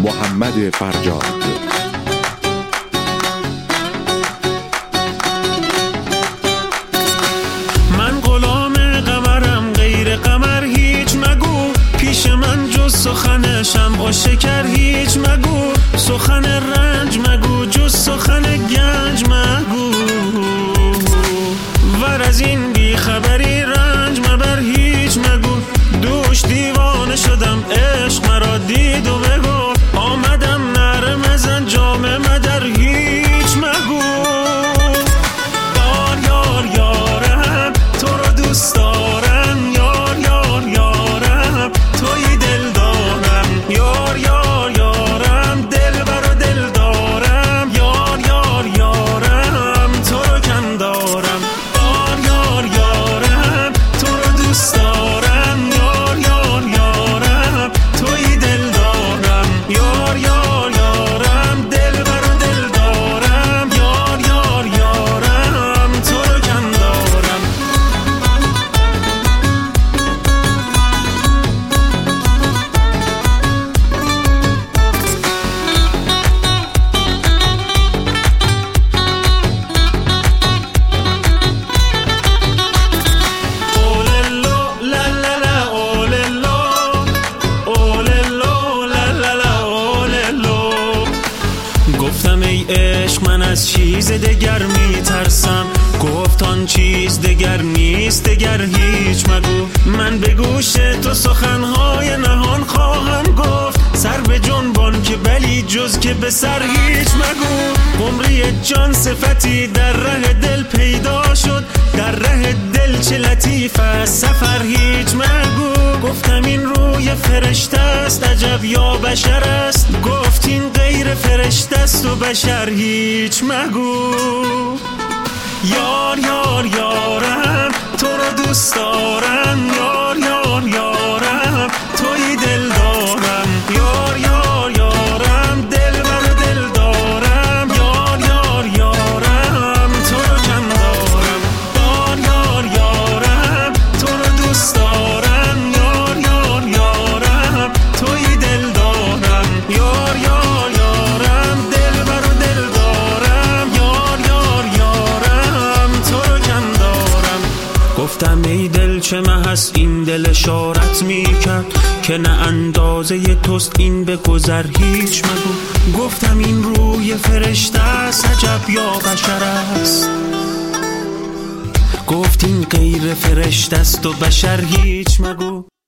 محمد فرجاد. من غلام قمرم، غیر قمر هیچ مگو، پیش من جز سخن شمع و شکر هیچ مگو، سخن رنج مگو جز سخن گنج مگو، ور از این بی خبری رنج مبر هیچ مگو، دوش دیوانه شدم عشق مرا دید و بگفت، آمدم نره مزن جام مدر هیچ مگو، یار یار یارم تو رو دوست دارم، یار یار یارم توی دل دارم، یار یار یارم دل بر و دل دارم، یار یار یارم تو رو کم دارم، یار یار یارم تو رو دوست دارم، یار یار یارم توی دل دارم، یار یار یارم دل بر و دل دارم، یار یار یارم تو رو کم دارم. گفتم ای عشق من از چیز دگر می ترسم، گفت آن چیز دگر نیست دگر هیچ مگو، من به گوش تو سخنهای نهان خواهم گفت، سر به جنبان که بلی جز که به سر هیچ مگو، قمری جان صفتی در ره دل پیدا شد، در ره دل چه لطیف است سفر هیچ مگو، گفتم این روی فرشته است عجب یا بشر است، گفت این غیر فرشته است و بشر هیچ مگو، یار یار یارم تو رو دوست دارم، یار یار یارم توی دل دارم، یار یار یارم دل بر دل دارم، یار یار یارم تو رو کم دارم، یار یار یارم تو رو دوست دارم، یار یار یارم توی دل دارم، یار یار یارم دل بر دل دارم، یار یار یارم تو رو کم دارم. گفتم ای دل چه مه هست این دل اشارت می کرد، که نه اندازه توست این به گذر هیچ مگو، گفتم این روی فرشته است عجب یا بشر است، گفت این غیر فرشته است و بشر هیچ مگو.